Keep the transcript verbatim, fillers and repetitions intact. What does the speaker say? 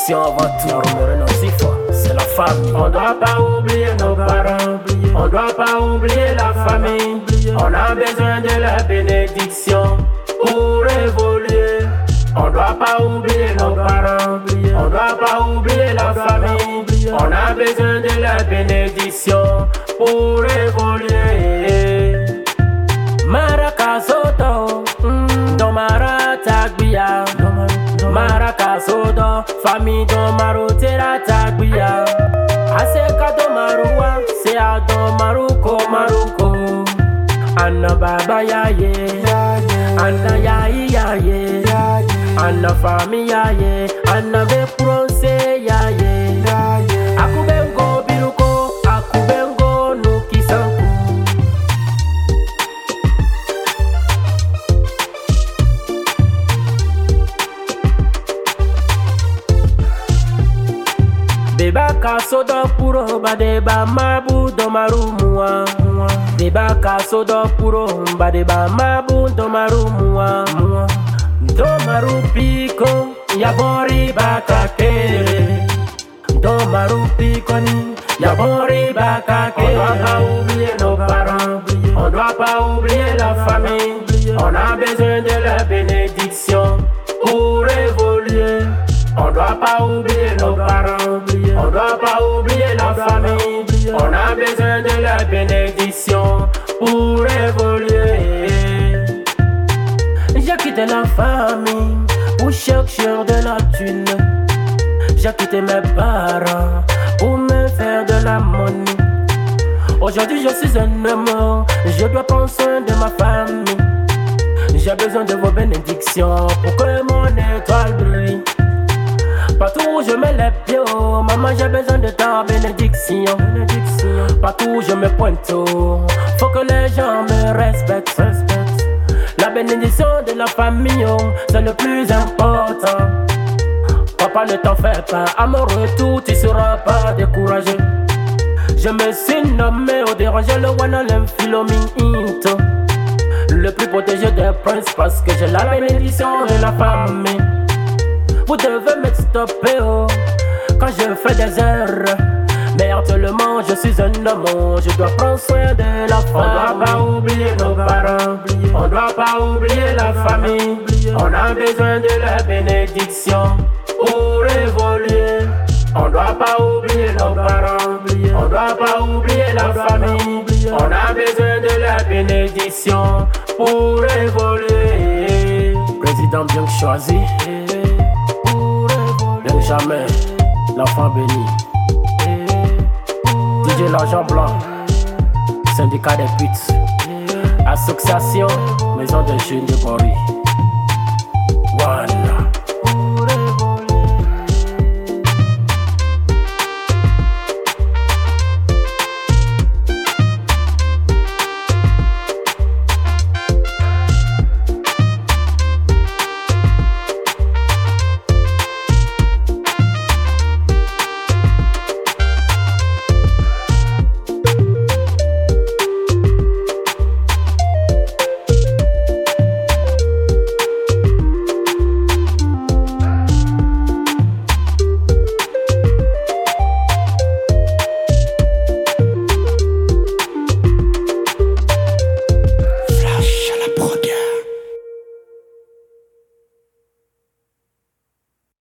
bénédiction avant tout. C'est la famille. On doit pas oublier nos parents, on doit pas oublier la famille. On a besoin de la bénédiction pour évoluer. On doit pas oublier nos parents, on doit pas oublier la famille. On a besoin de la bénédiction pour évoluer. Marakasoto, dans Maratagbiya. Marakasoto, famille dans Marotera Tagbiya. Aseka do Maruwa, c'est à do Maruko Maruko. Anna Baba Yaye, Anna Yaye Yaye, Anna Famille Yaye, Anna Bepronse Yaye. Akubengo Biruko, Akubengo Nukisanku. Beba kasodo puro badeba mabu do marumua. Beba kasodo puro badeba mabu do marumua. Do marupiko ya bori bakakere. Do marupiko ni ya bori bakakere. On doit pas oublier nos parents, on doit pas oublier la famille. On a besoin de la bénédiction pour évoluer. On doit pas oublier nos parents, on doit pas oublier la famille. On a besoin de la bénédiction pour évoluer. J'ai quitté la famille pour chercher de la thune. J'ai quitté mes parents pour me faire de la monnaie. Aujourd'hui je suis un homme, je dois prendre soin de ma famille. J'ai besoin de vos bénédictions pour que mon étoile brille. Partout où je mets les pieds, oh, maman j'ai besoin de ta bénédiction. Partout où je me pointe, oh, faut que les gens me respectent. La bénédiction de la famille, oh, c'est le plus important. Papa ne t'en fais pas, à mon retour tu seras pas découragé. Je me suis nommé au déranger le one and into. Le plus protégé des princes parce que j'ai la bénédiction de la famille. Vous devez me stopper oh, quand je fais des erreurs. Mais actuellement je suis un homme, oh, je dois prendre soin de la famille. On doit pas oublier nos parents, on doit pas oublier la famille. On a besoin de la bénédiction pour évoluer. On doit pas oublier nos parents, on doit pas oublier la famille. On a besoin de la bénédiction pour évoluer. Président bien choisi, bien jamais l'enfant béni. D J l'argent blanc, syndicat des putes, association maison de jeunes de Paris.